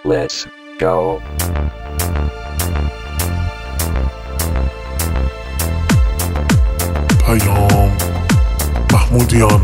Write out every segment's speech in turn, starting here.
Let's go. پیام محمودیان.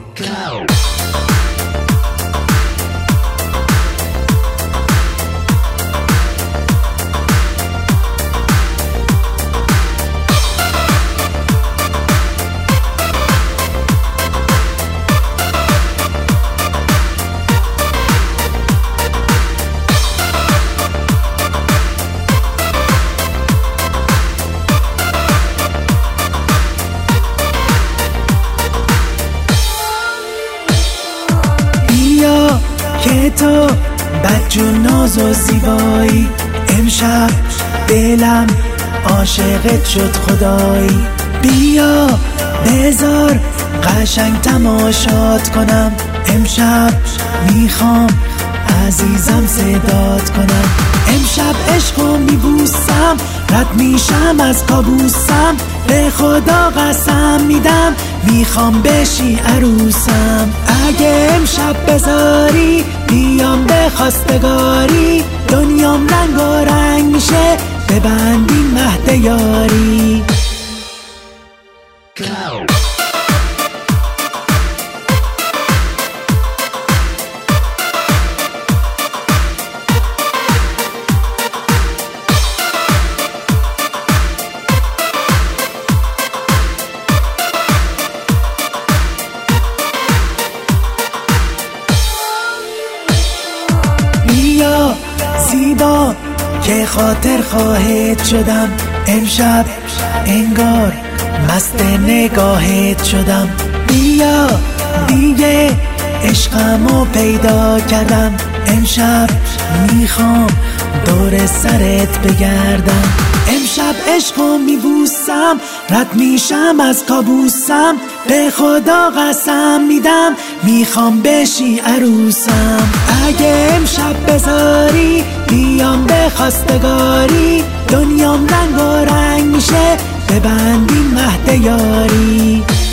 که تو بدجون ناز و زیبایی، امشب دلم عاشقت شد خدایی. بیا بذار قشنگ تماشات کنم، امشب میخوام عزیزم صدات کنم. امشب عشقو میبوسم، رد میشم از کابوسم، به خدا قسم میدم میخوام بشی عروسم. اگه امشب بذاری بیام به خواستگاری، دنیام رنگ و رنگ میشه ببندیم مهد یاری. زیبا که خاطر خواهد شدم، امشب انگار مست نگاهت شدم. بیا دیگه عشقمو پیدا کردم، امشب میخوام دور سرت بگردم. امشب عشقو میبوسم، رد میشم از کابوسم، به خدا قسم میدم میخوام بشی عروسم. اگه امشب بذاری بیام به خواستگاری، دنیام رنگ و رنگ میشه ببندیم مهد یاری.